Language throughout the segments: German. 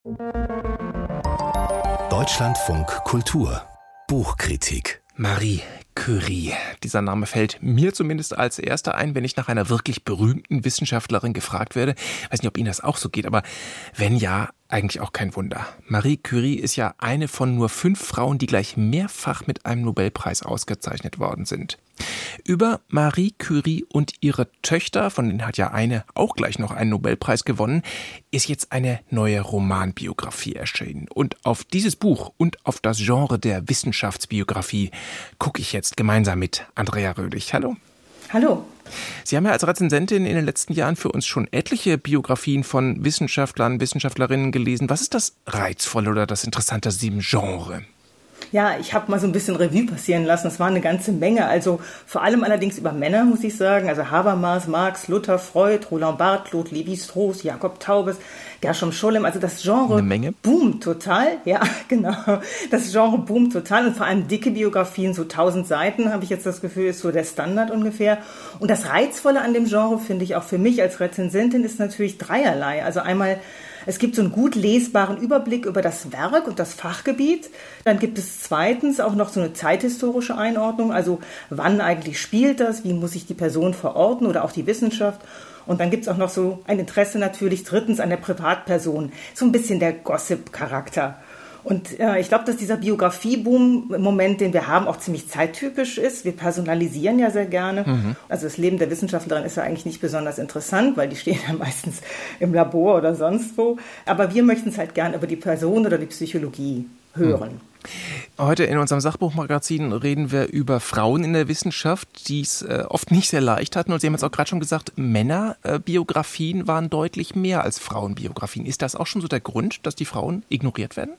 Deutschlandfunk Kultur Buchkritik. Marie Curie. Dieser Name fällt mir zumindest als erster ein, wenn ich nach einer wirklich berühmten Wissenschaftlerin gefragt werde. Ich weiß nicht, ob Ihnen das auch so geht, aber wenn ja, eigentlich auch kein Wunder. Marie Curie ist ja eine von nur 5 Frauen, die gleich mehrfach mit einem Nobelpreis ausgezeichnet worden sind. Über Marie Curie und ihre Töchter, von denen hat ja eine auch gleich noch einen Nobelpreis gewonnen, ist jetzt eine neue Romanbiografie erschienen. Und auf dieses Buch und auf das Genre der Wissenschaftsbiografie gucke ich jetzt gemeinsam mit Andrea Röhlich. Hallo. Hallo. Sie haben ja als Rezensentin in den letzten Jahren für uns schon etliche Biografien von Wissenschaftlern, Wissenschaftlerinnen gelesen. Was ist das Reizvolle oder das Interessante an diesem Genre? Ja, ich habe mal so ein bisschen Revue passieren lassen. Es war eine ganze Menge. Also vor allem allerdings über Männer, muss ich sagen. Also Habermas, Marx, Luther, Freud, Roland Barthes, Claude Lévi-Strauss, Jakob Taubes, Gershom Scholem. Also das Genre eine Menge. Boomt total. Ja, genau. Das Genre boomt total. Und vor allem dicke Biografien, so 1000 Seiten, habe ich jetzt das Gefühl, ist so der Standard ungefähr. Und das Reizvolle an dem Genre, finde ich auch für mich als Rezensentin, ist natürlich dreierlei. Also einmal, es gibt so einen gut lesbaren Überblick über das Werk und das Fachgebiet. Dann gibt es zweitens auch noch so eine zeithistorische Einordnung. Also wann eigentlich spielt das? Wie muss sich die Person verorten oder auch die Wissenschaft? Und dann gibt es auch noch so ein Interesse natürlich drittens an der Privatperson. So ein bisschen der Gossip-Charakter. Und ich glaube, dass dieser Biografie-Boom im Moment, den wir haben, auch ziemlich zeittypisch ist. Wir personalisieren ja sehr gerne. Also das Leben der Wissenschaftlerin ist ja eigentlich nicht besonders interessant, weil die stehen ja meistens im Labor oder sonst wo. Aber wir möchten es halt gern über die Person oder die Psychologie hören. Heute in unserem Sachbuchmagazin reden wir über Frauen in der Wissenschaft, die es oft nicht sehr leicht hatten. Und Sie haben jetzt auch gerade schon gesagt, Männerbiografien waren deutlich mehr als Frauenbiografien. Ist das auch schon so der Grund, dass die Frauen ignoriert werden?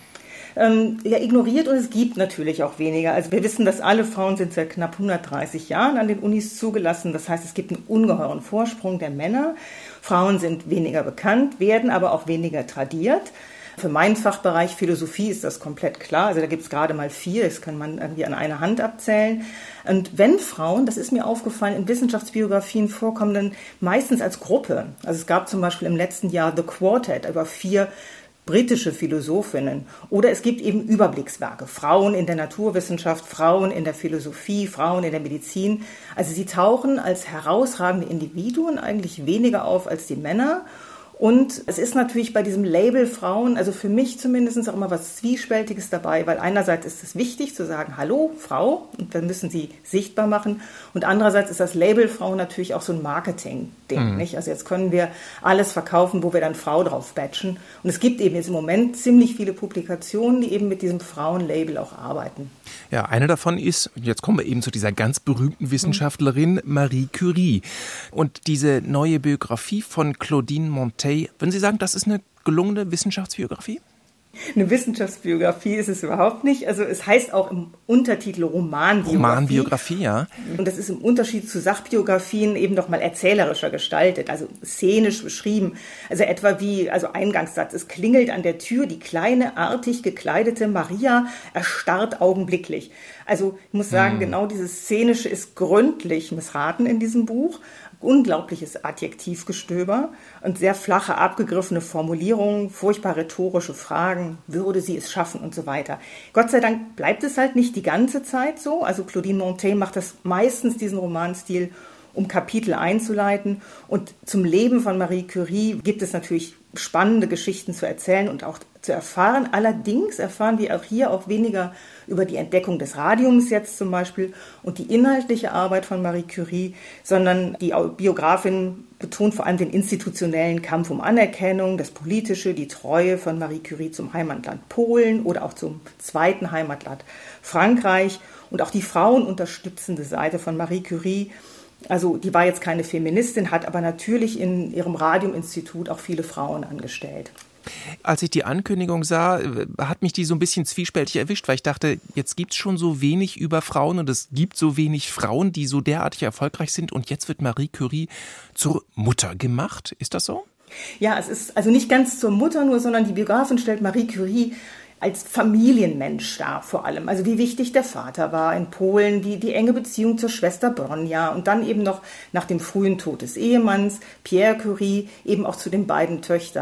Ja, ignoriert, und es gibt natürlich auch weniger. Also wir wissen, dass alle Frauen sind seit knapp 130 Jahren an den Unis zugelassen. Das heißt, es gibt einen ungeheuren Vorsprung der Männer. Frauen sind weniger bekannt, werden aber auch weniger tradiert. Für meinen Fachbereich Philosophie ist das komplett klar. Also da gibt es gerade mal 4, das kann man irgendwie an einer Hand abzählen. Und wenn Frauen, das ist mir aufgefallen, in Wissenschaftsbiografien vorkommen, dann meistens als Gruppe. Also es gab zum Beispiel im letzten Jahr The Quartet über 4 britische Philosophinnen. Oder es gibt eben Überblickswerke. Frauen in der Naturwissenschaft, Frauen in der Philosophie, Frauen in der Medizin. Also sie tauchen als herausragende Individuen eigentlich weniger auf als die Männer. Und es ist natürlich bei diesem Label Frauen, also für mich zumindest auch immer was Zwiespältiges dabei, weil einerseits ist es wichtig zu sagen, hallo, Frau, und dann müssen sie sichtbar machen. Und andererseits ist das Label Frau natürlich auch so ein Marketing-Ding, nicht? Also jetzt können wir alles verkaufen, wo wir dann Frau drauf batchen. Und es gibt eben jetzt im Moment ziemlich viele Publikationen, die eben mit diesem Frauenlabel auch arbeiten. Ja, eine davon ist, jetzt kommen wir eben zu dieser ganz berühmten Wissenschaftlerin Marie Curie. Und diese neue Biografie von Claudine Monteil, würden Sie sagen, das ist eine gelungene Wissenschaftsbiografie? Eine Wissenschaftsbiografie ist es überhaupt nicht. Also es heißt auch im Untertitel Romanbiografie. Romanbiografie, ja. Und das ist im Unterschied zu Sachbiografien eben noch mal erzählerischer gestaltet, also szenisch beschrieben. Also etwa wie, also Eingangssatz, es klingelt an der Tür, die kleine, artig gekleidete Maria erstarrt augenblicklich. Also ich muss sagen, genau dieses Szenische ist gründlich missraten in diesem Buch. Unglaubliches Adjektivgestöber und sehr flache, abgegriffene Formulierungen, furchtbar rhetorische Fragen, würde sie es schaffen und so weiter. Gott sei Dank bleibt es halt nicht die ganze Zeit so. Also Claudine Monteil macht das meistens, diesen Romanstil, um Kapitel einzuleiten. Und zum Leben von Marie Curie gibt es natürlich spannende Geschichten zu erzählen und auch zu erfahren. Allerdings erfahren wir auch hier auch weniger über die Entdeckung des Radiums jetzt zum Beispiel und die inhaltliche Arbeit von Marie Curie, sondern die Biografin betont vor allem den institutionellen Kampf um Anerkennung, das Politische, die Treue von Marie Curie zum Heimatland Polen oder auch zum zweiten Heimatland Frankreich und auch die frauenunterstützende Seite von Marie Curie. Also die war jetzt keine Feministin, hat aber natürlich in ihrem Radiuminstitut auch viele Frauen angestellt. Als ich die Ankündigung sah, hat mich die so ein bisschen zwiespältig erwischt, weil ich dachte, jetzt gibt es schon so wenig über Frauen und es gibt so wenig Frauen, die so derartig erfolgreich sind und jetzt wird Marie Curie zur Mutter gemacht. Ist das so? Ja, es ist also nicht ganz zur Mutter nur, sondern die Biografin stellt Marie Curie als Familienmensch dar vor allem. Also wie wichtig der Vater war in Polen, die enge Beziehung zur Schwester Bronja und dann eben noch nach dem frühen Tod des Ehemanns Pierre Curie eben auch zu den beiden Töchtern.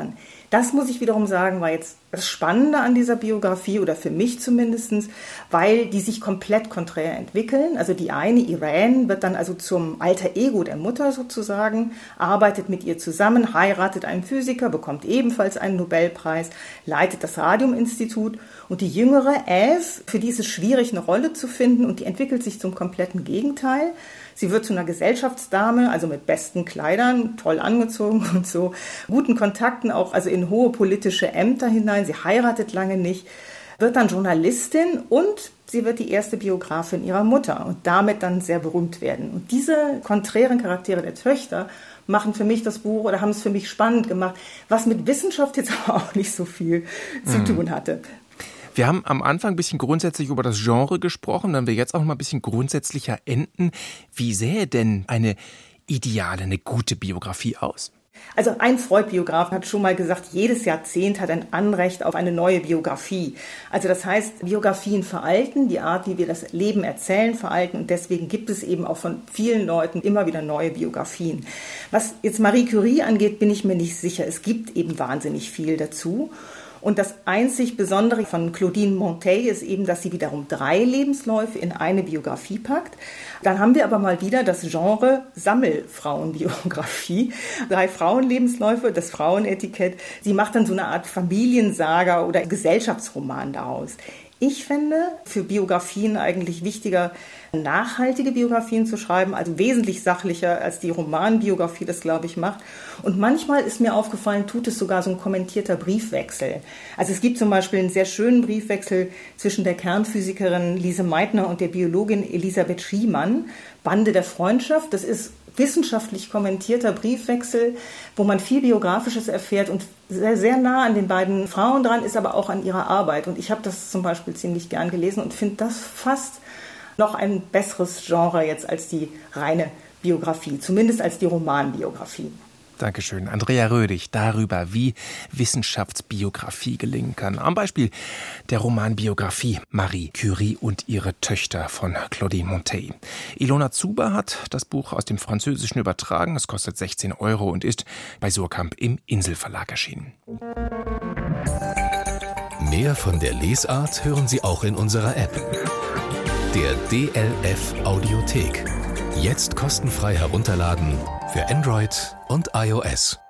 Das muss ich wiederum sagen, war jetzt das Spannende an dieser Biografie oder für mich zumindest, weil die sich komplett konträr entwickeln. Also die eine, Irene, wird dann also zum alter Ego der Mutter sozusagen, arbeitet mit ihr zusammen, heiratet einen Physiker, bekommt ebenfalls einen Nobelpreis, leitet das Radiuminstitut. Und die jüngere Eve, für die ist es schwierig, eine Rolle zu finden und die entwickelt sich zum kompletten Gegenteil. Sie wird zu einer Gesellschaftsdame, also mit besten Kleidern, toll angezogen und so, guten Kontakten auch, also in hohe politische Ämter hinein. Sie heiratet lange nicht, wird dann Journalistin und sie wird die erste Biografin ihrer Mutter und damit dann sehr berühmt werden. Und diese konträren Charaktere der Töchter machen für mich das Buch oder haben es für mich spannend gemacht, was mit Wissenschaft jetzt aber auch nicht so viel zu tun hatte. Wir haben am Anfang ein bisschen grundsätzlich über das Genre gesprochen, dann wir jetzt auch mal ein bisschen grundsätzlicher enden. Wie sähe denn eine ideale, eine gute Biografie aus? Also ein Freud-Biograf hat schon mal gesagt, jedes Jahrzehnt hat ein Anrecht auf eine neue Biografie. Also das heißt, Biografien veralten, die Art, wie wir das Leben erzählen, veralten. Und deswegen gibt es eben auch von vielen Leuten immer wieder neue Biografien. Was jetzt Marie Curie angeht, bin ich mir nicht sicher. Es gibt eben wahnsinnig viel dazu. Und das einzig Besondere von Claudine Monteil ist eben, dass sie wiederum 3 Lebensläufe in eine Biografie packt. Dann haben wir aber mal wieder das Genre Sammelfrauenbiografie. 3 Frauenlebensläufe, das Frauenetikett. Sie macht dann so eine Art Familiensaga oder Gesellschaftsroman daraus. Ich finde für Biografien eigentlich wichtiger, nachhaltige Biografien zu schreiben, also wesentlich sachlicher als die Romanbiografie das, glaube ich, macht. Und manchmal ist mir aufgefallen, tut es sogar so ein kommentierter Briefwechsel. Also es gibt zum Beispiel einen sehr schönen Briefwechsel zwischen der Kernphysikerin Lise Meitner und der Biologin Elisabeth Schiemann, Bande der Freundschaft. Das ist wissenschaftlich kommentierter Briefwechsel, wo man viel Biografisches erfährt und sehr, sehr nah an den beiden Frauen dran ist, aber auch an ihrer Arbeit. Und ich habe das zum Beispiel ziemlich gern gelesen und finde das fast noch ein besseres Genre jetzt als die reine Biografie, zumindest als die Romanbiografie. Dankeschön. Andrea Rödig darüber, wie Wissenschaftsbiografie gelingen kann. Am Beispiel der Romanbiografie Marie Curie und ihre Töchter von Claudine Monteil. Ilona Zuber hat das Buch aus dem Französischen übertragen. Es kostet 16 € und ist bei Surkamp im Inselverlag erschienen. Mehr von der Lesart hören Sie auch in unserer App. Der DLF Audiothek. Jetzt kostenfrei herunterladen für Android und iOS.